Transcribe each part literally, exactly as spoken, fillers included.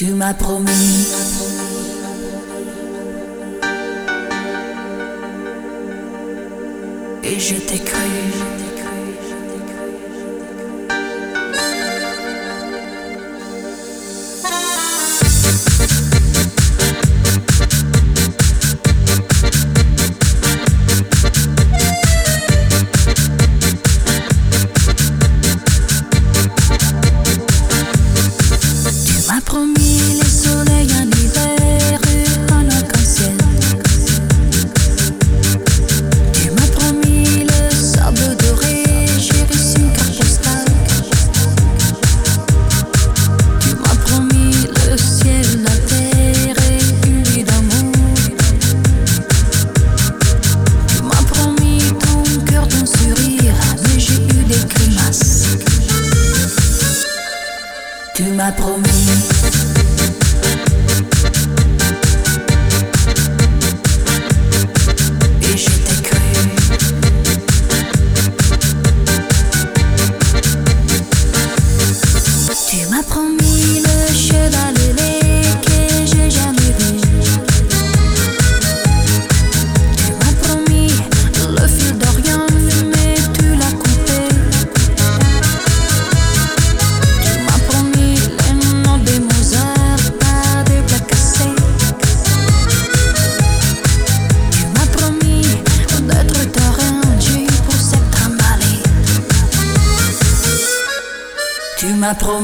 Tu m'as promis. Et je t'ai cru. Promis les soleils en hiver, un arc-en-ciel. Tu m'as promis le sable doré, j'ai reçu une carte postale. Tu m'as promis le ciel, la terre et une vie d'amour. Tu m'as promis ton cœur, ton sourire, mais j'ai eu des grimaces. Tu m'as promis. Tu m'as promis le cheval ailé que j'ai jamais vu. Tu m'as promis le fil d'Orient, mais tu l'as coupé. Tu m'as promis les notes de Mozart, pas des plats cassés. Tu m'as promis d'être ta reine, j'ai eu pour cette trimballée. Tu m'as promis.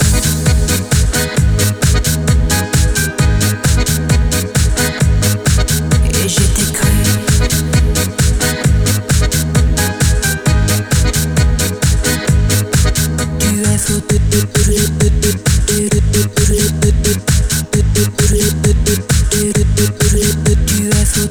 Et je t'ai cru. Tu es fou. Tu es fou.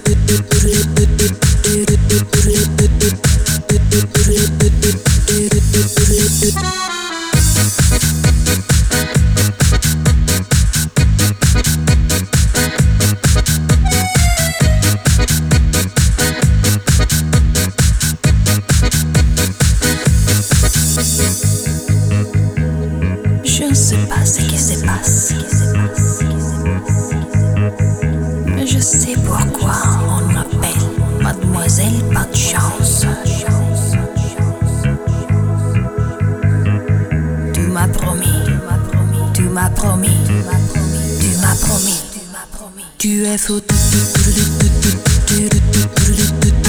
Je ne sais pas ce qui se passe, mais je sais pourquoi on m'appelle Mademoiselle Pas de Chance. Tu m'as promis, tu m'as promis, tu m'as promis, tu es fou.